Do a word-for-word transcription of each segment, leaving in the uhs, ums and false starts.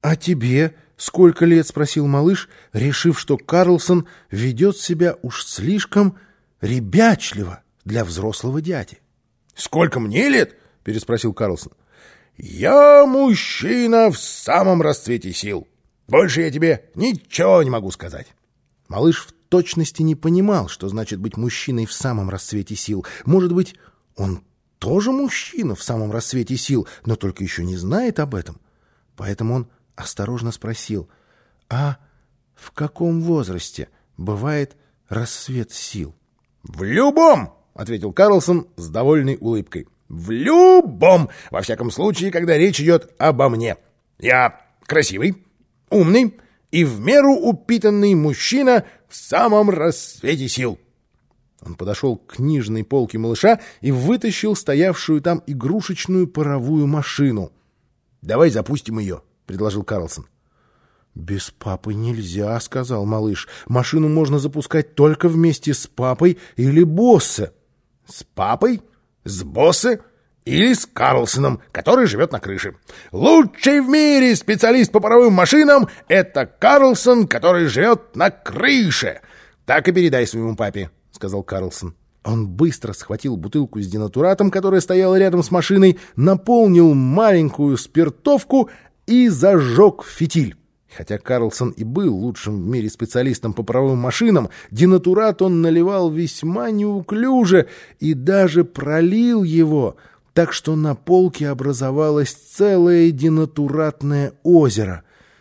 «А тебе сколько лет?» — спросил малыш, решив, что Карлсон ведет себя уж слишком ребячливо для взрослого дяди. «Сколько мне лет?» — переспросил Карлсон. «Я мужчина в самом расцвете сил. Больше я тебе ничего не могу сказать». Малыш в точности не понимал, что значит быть мужчиной в самом расцвете сил. Может быть, он тоже мужчина в самом расцвете сил, но только еще не знает об этом. Поэтому он осторожно спросил: «А в каком возрасте бывает расцвет сил?» «В любом!» — ответил Карлсон с довольной улыбкой. «В любом! Во всяком случае, когда речь идет обо мне. Я красивый, умный и в меру упитанный мужчина в самом расцвете сил». Он подошел к книжной полке малыша и вытащил стоявшую там игрушечную паровую машину. «Давай запустим ее», — предложил Карлсон. «Без папы нельзя», — сказал малыш. «Машину можно запускать только вместе с папой или Боссе». «С папой? С Боссе? Или с Карлсоном, который живет на крыше? Лучший в мире специалист по паровым машинам — это Карлсон, который живет на крыше. Так и передай своему папе», — сказал Карлсон. Он быстро схватил бутылку с денатуратом, которая стояла рядом с машиной, наполнил маленькую спиртовку и зажег фитиль. Хотя Карлсон и был лучшим в мире специалистом по паровым машинам, денатурат он наливал весьма неуклюже и даже пролил его, так что на полке образовалось целое денатуратное озеро.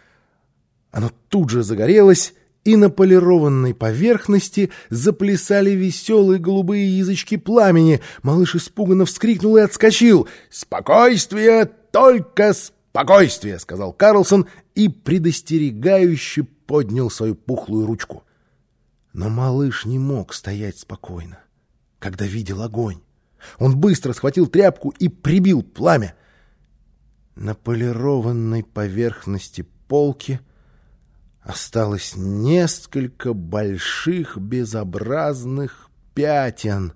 Оно тут же загорелось, и на полированной поверхности заплясали веселые голубые язычки пламени. Малыш испуганно вскрикнул и отскочил. «Спокойствие, только спокойствие!» — сказал Карлсон и предостерегающе поднял свою пухлую ручку. Но малыш не мог стоять спокойно, когда видел огонь. Он быстро схватил тряпку и прибил пламя. На полированной поверхности полки осталось несколько больших безобразных пятен.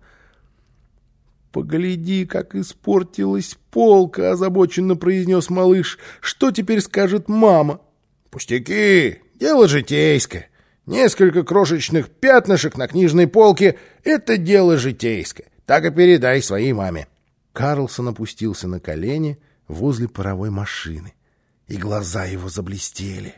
«Погляди, как испортилась полка!» — озабоченно произнес малыш. «Что теперь скажет мама?» «Пустяки! Дело житейское. Несколько крошечных пятнышек на книжной полке — это дело житейское. Так и передай своей маме». Карлсон опустился на колени возле паровой машины, и глаза его заблестели.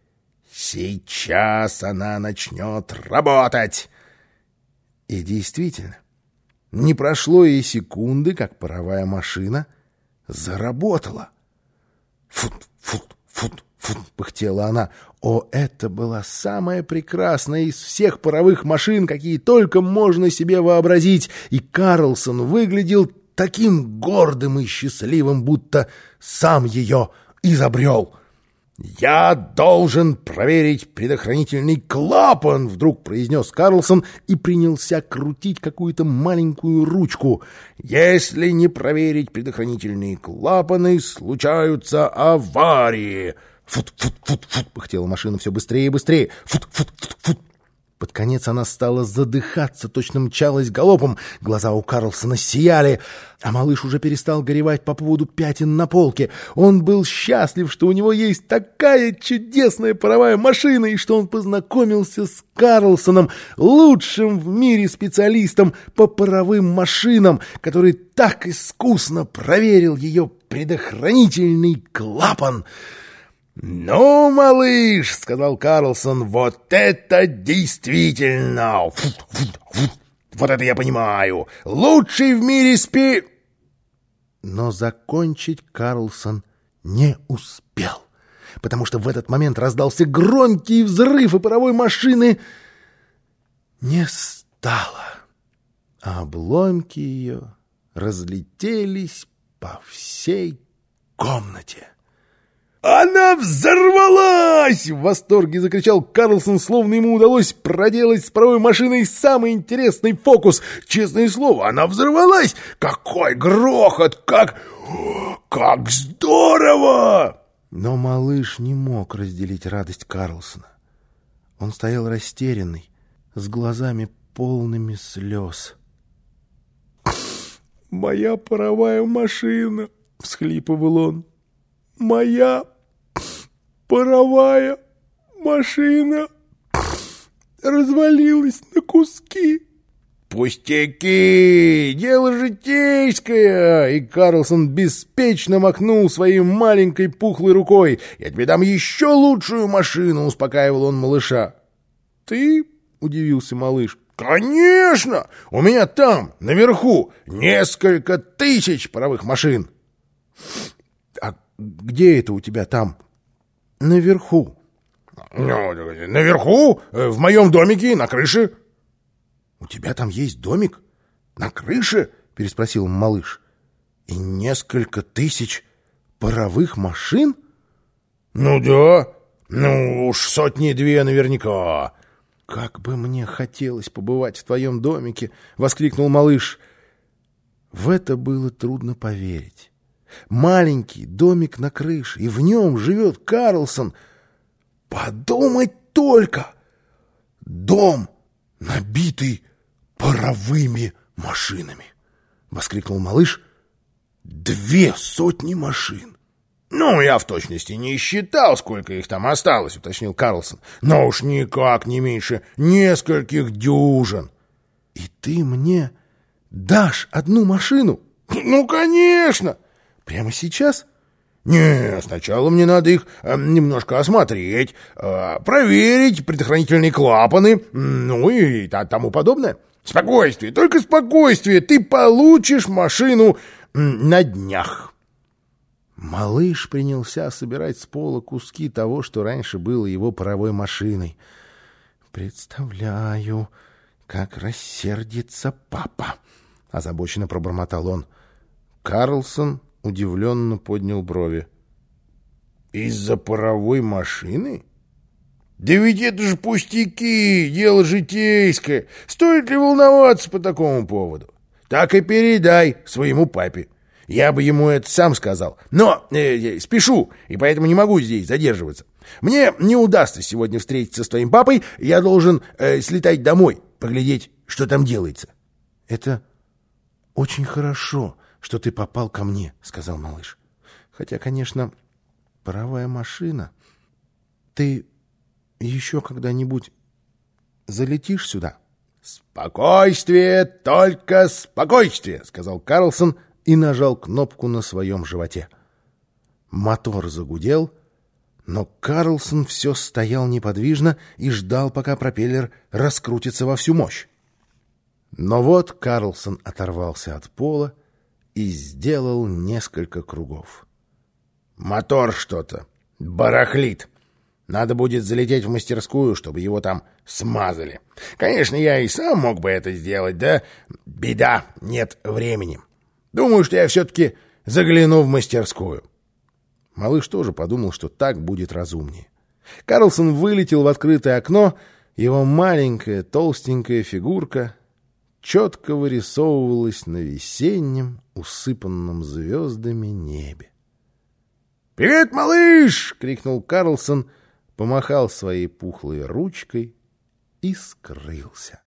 «Сейчас она начнет работать!» И действительно, не прошло и секунды, как паровая машина заработала. «Фут, фут, фут, фут!» — пыхтела она. О, это была самая прекрасная из всех паровых машин, какие только можно себе вообразить, и Карлсон выглядел таким гордым и счастливым, будто сам ее изобрел. «Я должен проверить предохранительный клапан!» — вдруг произнес Карлсон и принялся крутить какую-то маленькую ручку. «Если не проверить предохранительные клапаны, случаются аварии!» «Фут-фут-фут-фут!» — пыхтела машина все быстрее и быстрее. «Фут-фут-фут-фут!» Под конец она стала задыхаться, точно мчалась галопом. Глаза у Карлсона сияли, а малыш уже перестал горевать по поводу пятен на полке. Он был счастлив, что у него есть такая чудесная паровая машина, и что он познакомился с Карлсоном, лучшим в мире специалистом по паровым машинам, который так искусно проверил ее предохранительный клапан. «Ну, малыш, — сказал Карлсон, — вот это действительно! Фу, фу, фу, вот это я понимаю! Лучший в мире спи...» Но закончить Карлсон не успел, потому что в этот момент раздался громкий взрыв, и паровой машины не стало, а обломки ее разлетелись по всей комнате. «Она взорвалась!» — в восторге закричал Карлсон, словно ему удалось проделать с паровой машиной самый интересный фокус. «Честное слово, она взорвалась! Какой грохот! Как... как здорово!» Но малыш не мог разделить радость Карлсона. Он стоял растерянный, с глазами полными слез. «Моя паровая машина!» — всхлипывал он. «Моя паровая машина развалилась на куски. «Пустяки! Дело житейское!» И Карлсон беспечно махнул своей маленькой пухлой рукой. «Я тебе дам еще лучшую машину!» — успокаивал он малыша. «Ты?» — удивился малыш. «Конечно! У меня там, наверху, несколько тысяч паровых машин!» «А где это у тебя там?» «Наверху». «Ну, наверху, в моем домике, на крыше». «У тебя там есть домик? На крыше?» — переспросил малыш. «И несколько тысяч паровых машин?» «Ну да, ну уж сотни-две наверняка». «Как бы мне хотелось побывать в твоем домике!» — воскликнул малыш. В это было трудно поверить. Маленький домик на крыше, и в нем живет Карлсон. Подумать только! Дом, набитый паровыми машинами! — воскликнул малыш. «Две сотни машин!» «Ну, я в точности не считал, сколько их там осталось», — уточнил Карлсон. «Но уж никак не меньше нескольких дюжин». «И ты мне дашь одну машину?» «Ну, конечно!» «Прямо сейчас?» «Не, сначала мне надо их э, немножко осмотреть, э, проверить предохранительные клапаны, ну и тому подобное». «Спокойствие, только спокойствие! Ты получишь машину на днях!» Малыш принялся собирать с пола куски того, что раньше было его паровой машиной. «Представляю, как рассердится папа!» — озабоченно пробормотал он. Карлсон удивленно поднял брови. «Из-за паровой машины? Да ведь это же пустяки, дело житейское. Стоит ли волноваться по такому поводу? Так и передай своему папе. Я бы ему это сам сказал. Но э, спешу, и поэтому не могу здесь задерживаться. Мне не удастся сегодня встретиться с твоим папой. Я должен э, слетать домой, поглядеть, что там делается». «Это очень хорошо, что ты попал ко мне», — сказал малыш. «Хотя, конечно, паровая машина. Ты еще когда-нибудь залетишь сюда?» «Спокойствие, только спокойствие», — сказал Карлсон и нажал кнопку на своем животе. Мотор загудел, но Карлсон все стоял неподвижно и ждал, пока пропеллер раскрутится во всю мощь. Но вот Карлсон оторвался от пола и сделал несколько кругов. «Мотор что-то барахлит. Надо будет залететь в мастерскую, чтобы его там смазали. Конечно, я и сам мог бы это сделать, да беда, нет времени. Думаю, что я все-таки загляну в мастерскую». Малыш тоже подумал, что так будет разумнее. Карлсон вылетел в открытое окно, его маленькая толстенькая фигурка четко вырисовывалась на весеннем, усыпанном звездами небе. «Привет, малыш!» — крикнул Карлсон, помахал своей пухлой ручкой и скрылся.